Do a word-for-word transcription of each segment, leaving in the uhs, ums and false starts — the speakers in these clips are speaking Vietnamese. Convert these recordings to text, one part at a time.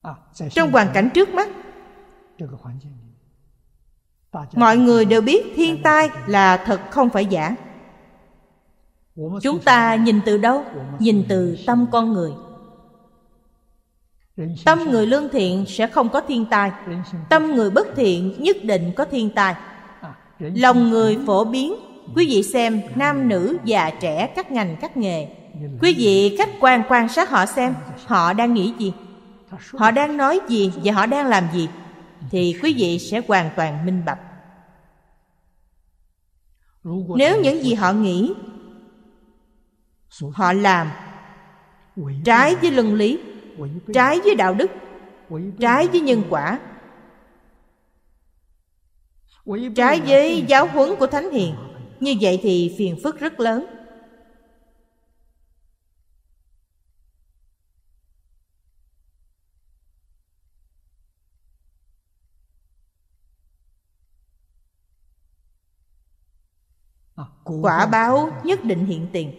Trong hoàn cảnh trước mắt, mọi người đều biết thiên tai là thật không phải giả. Chúng ta nhìn từ đâu? Nhìn từ tâm con người. Tâm người lương thiện sẽ không có thiên tai. Tâm người bất thiện nhất định có thiên tai. Lòng người phổ biến. Quý vị xem nam nữ già trẻ các ngành các nghề, quý vị khách quan quan sát họ xem, họ đang nghĩ gì, họ đang nói gì và họ đang làm gì, thì quý vị sẽ hoàn toàn minh bạch. Nếu những gì họ nghĩ, họ làm trái với luân lý, trái với đạo đức, trái với nhân quả, trái với giáo huấn của Thánh Hiền, như vậy thì phiền phức rất lớn. Quả báo nhất định hiện tiền.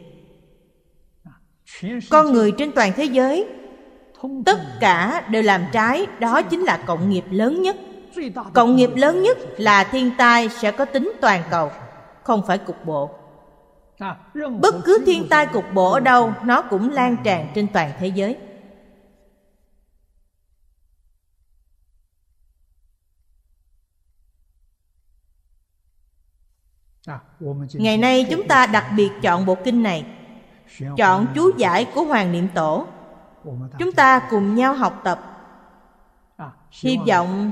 Con người trên toàn thế giới tất cả đều làm trái, đó chính là cộng nghiệp lớn nhất. Cộng nghiệp lớn nhất là thiên tai sẽ có tính toàn cầu, không phải cục bộ. Bất cứ thiên tai cục bộ ở đâu, nó cũng lan tràn trên toàn thế giới. Ngày nay chúng ta đặc biệt chọn bộ kinh này, chọn chú giải của Hoàng Niệm Tổ. Chúng ta cùng nhau học tập, hy vọng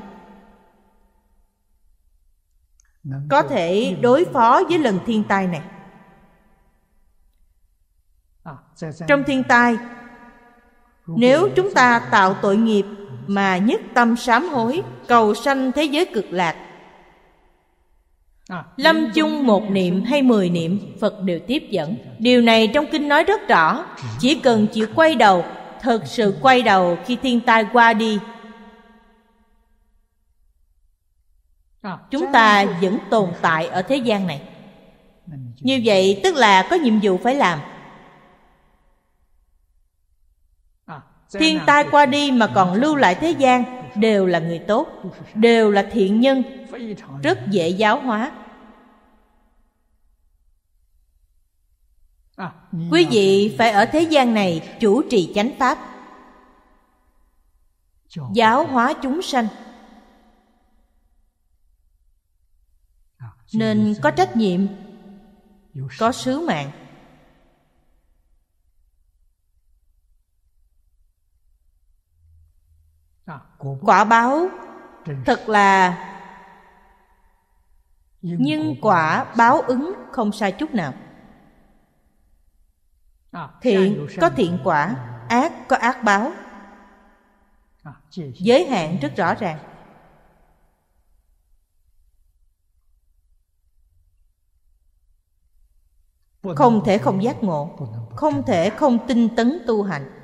có thể đối phó với lần thiên tai này. Trong thiên tai, nếu chúng ta tạo tội nghiệp mà nhất tâm sám hối, cầu sanh thế giới cực lạc, lâm chung một niệm hay mười niệm, Phật đều tiếp dẫn. Điều này trong kinh nói rất rõ. Chỉ cần chịu quay đầu, thật sự quay đầu khi thiên tai qua đi, chúng ta vẫn tồn tại ở thế gian này. Như vậy tức là có nhiệm vụ phải làm. Thiên tai qua đi mà còn lưu lại thế gian, đều là người tốt, đều là thiện nhân, rất dễ giáo hóa. Quý vị phải ở thế gian này chủ trì chánh pháp, giáo hóa chúng sanh, nên có trách nhiệm, có sứ mạng. Quả báo thật là nhân quả báo ứng, không sai chút nào. Thiện có thiện quả, ác có ác báo. Giới hạn rất rõ ràng. Không thể không giác ngộ, không thể không tinh tấn tu hành.